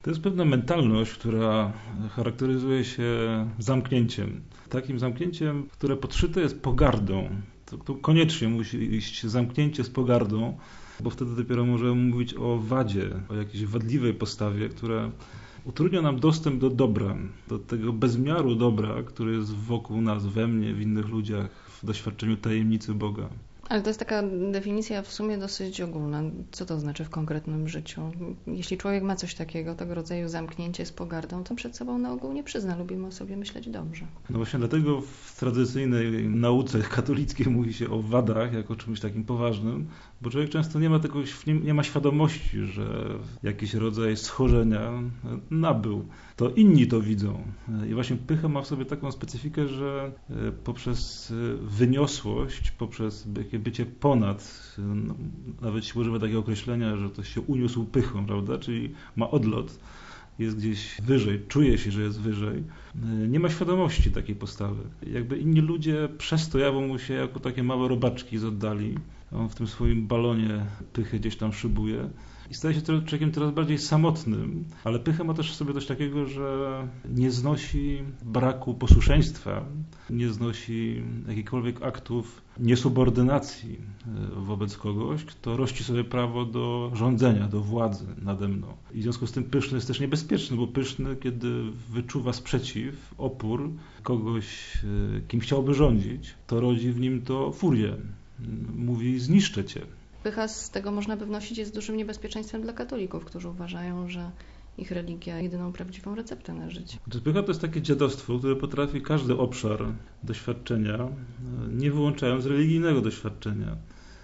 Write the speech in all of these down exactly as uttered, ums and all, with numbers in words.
To jest pewna mentalność, która charakteryzuje się zamknięciem. Takim zamknięciem, które podszyte jest pogardą. To, to koniecznie musi iść zamknięcie z pogardą, bo wtedy dopiero możemy mówić o wadzie, o jakiejś wadliwej postawie, która utrudnia nam dostęp do dobra, do tego bezmiaru dobra, który jest wokół nas, we mnie, w innych ludziach, w doświadczeniu tajemnicy Boga. Ale to jest taka definicja w sumie dosyć ogólna. Co to znaczy w konkretnym życiu? Jeśli człowiek ma coś takiego, tego rodzaju zamknięcie z pogardą, to przed sobą na ogół nie przyzna. Lubimy o sobie myśleć dobrze. No właśnie dlatego w tradycyjnej nauce katolickiej mówi się o wadach jako czymś takim poważnym, bo człowiek często nie ma tego, nie, nie ma świadomości, że jakiś rodzaj schorzenia nabył. To inni to widzą. I właśnie pycha ma w sobie taką specyfikę, że poprzez wyniosłość, poprzez bycie ponad, no, nawet się używa takiego określenia, że to się uniósł pychą, prawda? Czyli ma odlot, jest gdzieś wyżej, czuje się, że jest wyżej. Nie ma świadomości takiej postawy. Jakby inni ludzie przez to jawią mu się jako takie małe robaczki z oddali. On w tym swoim balonie pychy gdzieś tam szybuje i staje się człowiekiem coraz bardziej samotnym, ale pycha ma też w sobie coś takiego, że nie znosi braku posłuszeństwa, nie znosi jakichkolwiek aktów niesubordynacji wobec kogoś, kto rości sobie prawo do rządzenia, do władzy nade mną. I w związku z tym pyszny jest też niebezpieczny, bo pyszny, kiedy wyczuwa sprzeciw, opór kogoś, kim chciałby rządzić, to rodzi w nim to furię. Mówi, zniszczę cię. Pycha, z tego można by wnosić, jest dużym niebezpieczeństwem dla katolików, którzy uważają, że ich religia jedyną prawdziwą receptę na życie. Pycha to jest takie dziadostwo, które potrafi każdy obszar doświadczenia, nie wyłączając religijnego doświadczenia,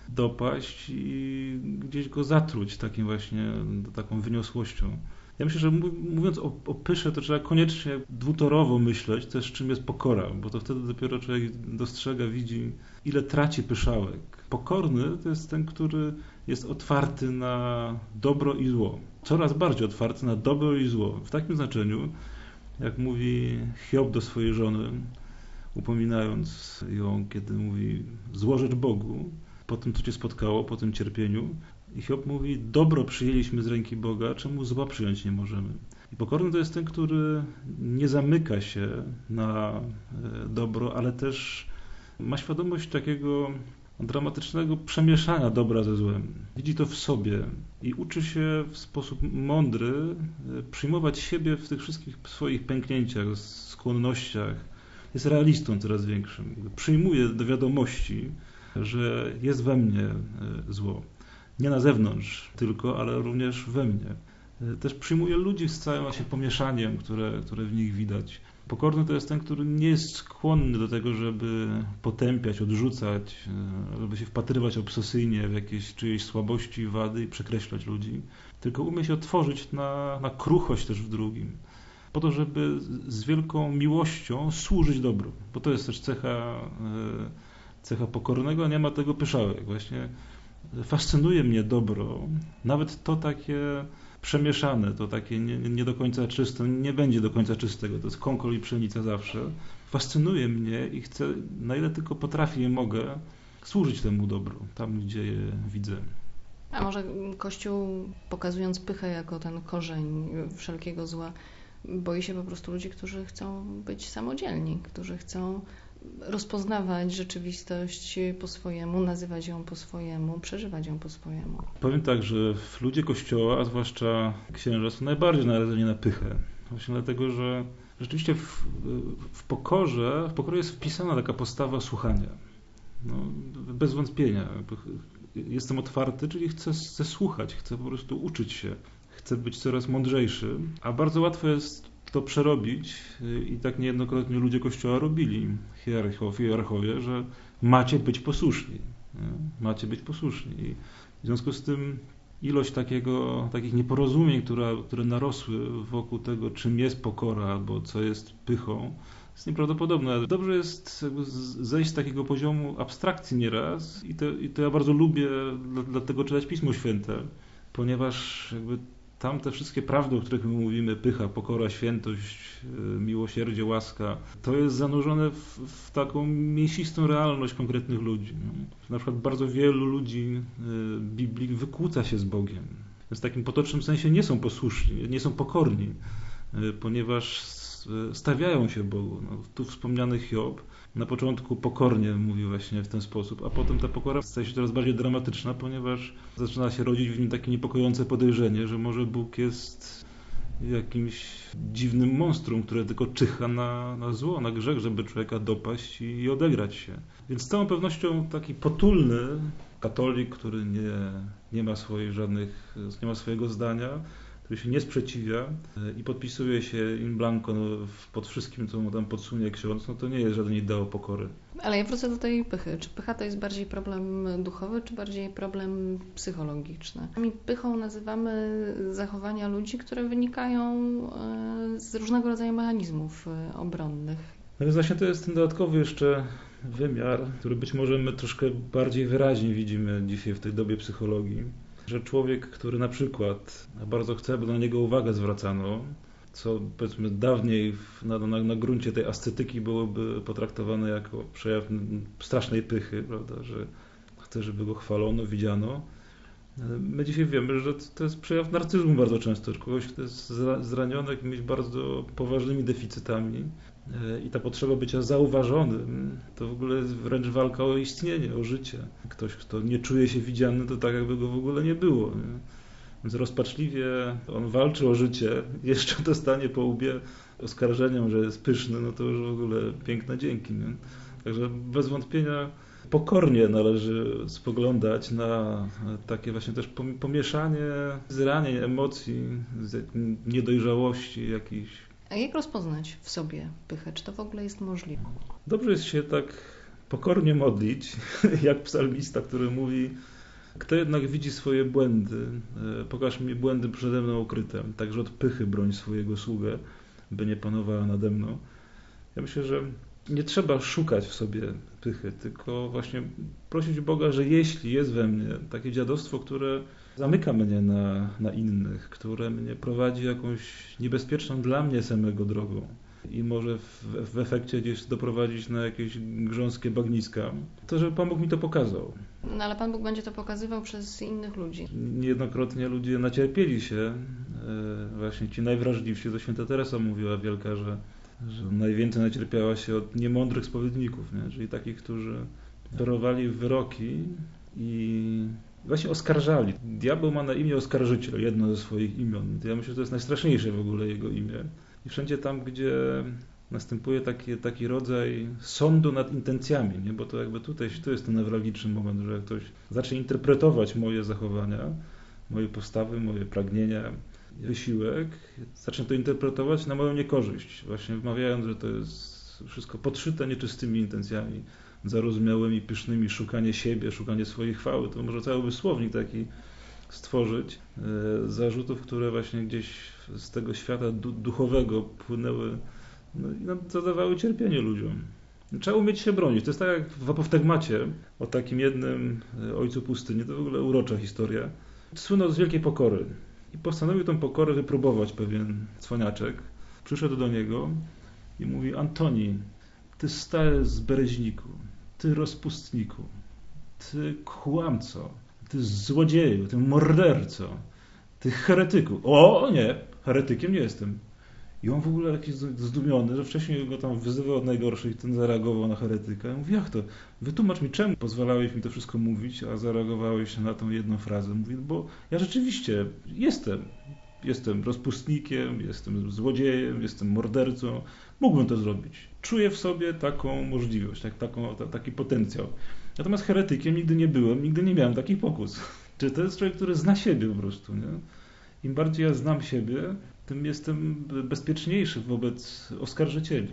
dopaść i gdzieś go zatruć takim właśnie, taką wyniosłością. Ja myślę, że mówiąc o, o pysze, to trzeba koniecznie dwutorowo myśleć też, czym jest pokora, bo to wtedy dopiero człowiek dostrzega, widzi, ile traci pyszałek. Pokorny to jest ten, który jest otwarty na dobro i zło. Coraz bardziej otwarty na dobro i zło. W takim znaczeniu, jak mówi Hiob do swojej żony, upominając ją, kiedy mówi złożecz Bogu, po tym, co cię spotkało, po tym cierpieniu. I Hiob mówi, dobro przyjęliśmy z ręki Boga, czemu zła przyjąć nie możemy. I pokorny to jest ten, który nie zamyka się na dobro, ale też ma świadomość takiego dramatycznego przemieszania dobra ze złem. Widzi to w sobie i uczy się w sposób mądry przyjmować siebie w tych wszystkich swoich pęknięciach, skłonnościach. Jest realistą coraz większym. Przyjmuje do wiadomości, że jest we mnie zło. Nie na zewnątrz tylko, ale również we mnie. Też przyjmuje ludzi z całym właśnie pomieszaniem, które, które w nich widać. Pokorny to jest ten, który nie jest skłonny do tego, żeby potępiać, odrzucać, żeby się wpatrywać obsesyjnie w jakieś czyjeś słabości, wady i przekreślać ludzi, tylko umie się otworzyć na, na kruchość też w drugim, po to, żeby z wielką miłością służyć dobru, bo to jest też cecha, cecha pokornego, nie ma tego pyszałek. Właśnie fascynuje mnie dobro, nawet to takie przemieszane, to takie nie, nie do końca czyste, nie będzie do końca czystego, to jest kąkol i pszenica zawsze. Fascynuje mnie i chcę, na ile tylko potrafię i mogę, służyć temu dobru, tam gdzie je widzę. A może Kościół, pokazując pychę jako ten korzeń wszelkiego zła, boi się po prostu ludzi, którzy chcą być samodzielni, którzy chcą rozpoznawać rzeczywistość po swojemu, nazywać ją po swojemu, przeżywać ją po swojemu. Powiem tak, że ludzie Kościoła, a zwłaszcza księża, są najbardziej narażeni na pychę. Właśnie dlatego, że rzeczywiście w, w pokorze, w pokorze jest wpisana taka postawa słuchania. No, bez wątpienia. Jestem otwarty, czyli chcę, chcę słuchać, chcę po prostu uczyć się, chcę być coraz mądrzejszy, a bardzo łatwo jest to przerobić i tak niejednokrotnie ludzie Kościoła robili, hierarchowie, że macie być posłuszni. Nie? Macie być posłuszni. I w związku z tym ilość takiego, takich nieporozumień, które, które narosły wokół tego, czym jest pokora albo co jest pychą, jest nieprawdopodobne. Dobrze jest zejść z takiego poziomu abstrakcji nieraz i to, i to ja bardzo lubię dlatego czytać Pismo Święte, ponieważ jakby tam te wszystkie prawdy, o których my mówimy, pycha, pokora, świętość, miłosierdzie, łaska, to jest zanurzone w, w taką mięsistą realność konkretnych ludzi. Na przykład bardzo wielu ludzi Biblii wykłóca się z Bogiem. Więc w takim potocznym sensie nie są posłuszni, nie są pokorni, ponieważ stawiają się Bogu. No, tu wspomniany Hiob na początku pokornie mówił właśnie w ten sposób, a potem ta pokora staje się coraz bardziej dramatyczna, ponieważ zaczyna się rodzić w nim takie niepokojące podejrzenie, że może Bóg jest jakimś dziwnym monstrum, które tylko czyha na, na zło, na grzech, żeby człowieka dopaść i, i odegrać się. Więc z całą pewnością taki potulny katolik, który nie, nie ma swoich żadnych, nie ma swojego zdania, który się nie sprzeciwia i podpisuje się in blanco no, pod wszystkim, co mu tam podsunie ksiądz, no to nie jest żaden ideał pokory. Ale ja wrócę do tej pychy. Czy pycha to jest bardziej problem duchowy, czy bardziej problem psychologiczny? My pychą nazywamy zachowania ludzi, które wynikają z różnego rodzaju mechanizmów obronnych. No więc właśnie to jest ten dodatkowy jeszcze wymiar, który być może my troszkę bardziej wyraźnie widzimy dzisiaj w tej dobie psychologii, że człowiek, który na przykład bardzo chce, by na niego uwagę zwracano, co powiedzmy dawniej na, na, na gruncie tej ascetyki byłoby potraktowane jako przejaw strasznej pychy, prawda, że chce, żeby go chwalono, widziano. My dzisiaj wiemy, że to jest przejaw narcyzmu bardzo często, kogoś, kto jest zraniony jakimiś bardzo poważnymi deficytami i ta potrzeba bycia zauważonym to w ogóle jest wręcz walka o istnienie, o życie. Ktoś, kto nie czuje się widziany, to tak jakby go w ogóle nie było. Nie? Więc rozpaczliwie on walczy o życie, jeszcze dostanie po łbie oskarżeniem, że jest pyszny, no to już w ogóle piękne dzięki. Nie? Także bez wątpienia pokornie należy spoglądać na takie właśnie też pomieszanie zranień, emocji, niedojrzałości jakichś. A jak rozpoznać w sobie pychę? Czy to w ogóle jest możliwe? Dobrze jest się tak pokornie modlić, jak psalmista, który mówi: kto jednak widzi swoje błędy, pokaż mi błędy przede mną ukryte, także od pychy broń swojego sługę, by nie panowała nade mną. Ja myślę, że nie trzeba szukać w sobie pychy, tylko właśnie prosić Boga, że jeśli jest we mnie takie dziadostwo, które zamyka mnie na, na innych, które mnie prowadzi jakąś niebezpieczną dla mnie samego drogą i może w, w efekcie gdzieś doprowadzić na jakieś grząskie bagniska, to żeby Pan Bóg mi to pokazał. No ale Pan Bóg będzie to pokazywał przez innych ludzi. Niejednokrotnie ludzie nacierpieli się, właśnie ci najwrażliwsi, to święta Teresa mówiła wielka, że, że najwięcej nacierpiała się od niemądrych spowiedników, nie? Czyli takich, którzy wyrowali wyroki i właśnie oskarżali. Diabeł ma na imię oskarżyciel, jedno ze swoich imion. Ja myślę, że to jest najstraszniejsze w ogóle jego imię. I wszędzie tam, gdzie następuje taki, taki rodzaj sądu nad intencjami, nie? Bo to jakby tutaj to jest ten newralgiczny moment, że jak ktoś zacznie interpretować moje zachowania, moje postawy, moje pragnienia, wysiłek, zacznie to interpretować na moją niekorzyść, właśnie wmawiając, że to jest wszystko podszyte nieczystymi intencjami, zarozumiałymi, pysznymi, szukanie siebie, szukanie swojej chwały. To może cały słownik taki stworzyć e, zarzutów, które właśnie gdzieś z tego świata du- duchowego płynęły, no i no, zadawały cierpienie ludziom. Trzeba umieć się bronić. To jest tak jak w Apoftegmacie o takim jednym ojcu pustyni. To w ogóle urocza historia. Słynął z wielkiej pokory i postanowił tę pokorę wypróbować pewien cwaniaczek. Przyszedł do niego i mówi: Antoni, ty stary zbereźniku, ty rozpustniku, ty kłamco, ty złodzieju, ty morderco, ty heretyku. O nie, heretykiem nie jestem. I on w ogóle jakiś zdumiony, że wcześniej go tam wyzywał od najgorszych i ten zareagował na heretyka. Ja mówię: jak to? Wytłumacz mi, czemu pozwalałeś mi to wszystko mówić, a zareagowałeś na tą jedną frazę. Mówi: bo ja rzeczywiście jestem. Jestem rozpustnikiem, jestem złodziejem, jestem mordercą. Mógłbym to zrobić. Czuję w sobie taką możliwość, tak, taką, ta, taki potencjał. Natomiast heretykiem nigdy nie byłem, nigdy nie miałem takich pokus. Czy to jest człowiek, który zna siebie po prostu, nie? Im bardziej ja znam siebie, tym jestem bezpieczniejszy wobec oskarżycieli.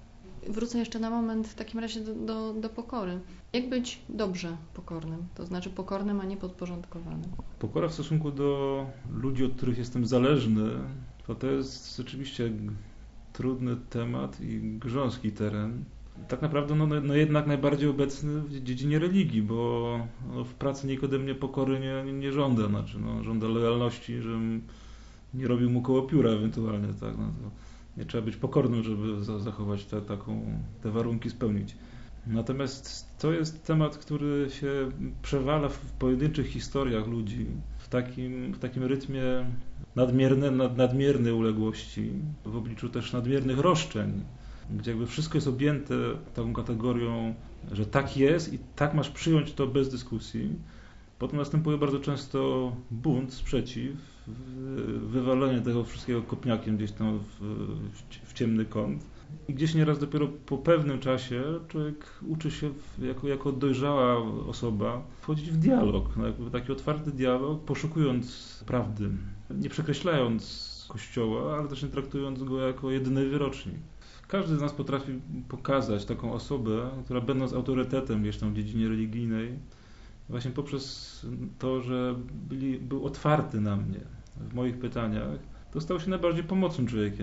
Wrócę jeszcze na moment w takim razie do, do, do pokory. Jak być dobrze pokornym? To znaczy pokornym, a nie podporządkowanym. Pokora w stosunku do ludzi, od których jestem zależny, to to jest rzeczywiście trudny temat i grząski teren. Tak naprawdę no, no jednak najbardziej obecny w dziedzinie religii, bo no, w pracy nikt ode mnie pokory nie, nie żąda. Znaczy, no, żąda lojalności, żebym nie robił mu koło pióra ewentualnie. Tak? No, to nie trzeba być pokornym, żeby za, zachować te, taką, te warunki spełnić. Natomiast to jest temat, który się przewala w pojedynczych historiach ludzi, w takim, w takim rytmie nadmierne, nad, nadmiernej uległości, w obliczu też nadmiernych roszczeń, gdzie jakby wszystko jest objęte taką kategorią, że tak jest i tak masz przyjąć to bez dyskusji. Potem następuje bardzo często bunt, sprzeciw, wywalenie tego wszystkiego kopniakiem gdzieś tam w, w ciemny kąt. I gdzieś nieraz dopiero po pewnym czasie człowiek uczy się w, jako, jako dojrzała osoba wchodzić w dialog, no jakby taki otwarty dialog, poszukując prawdy, nie przekreślając Kościoła, ale też nie traktując go jako jedyny wyrocznik. Każdy z nas potrafi pokazać taką osobę, która będąc autorytetem gdzieś tam w dziedzinie religijnej, właśnie poprzez to, że byli, był otwarty na mnie w moich pytaniach, to stał się najbardziej pomocnym człowiekiem.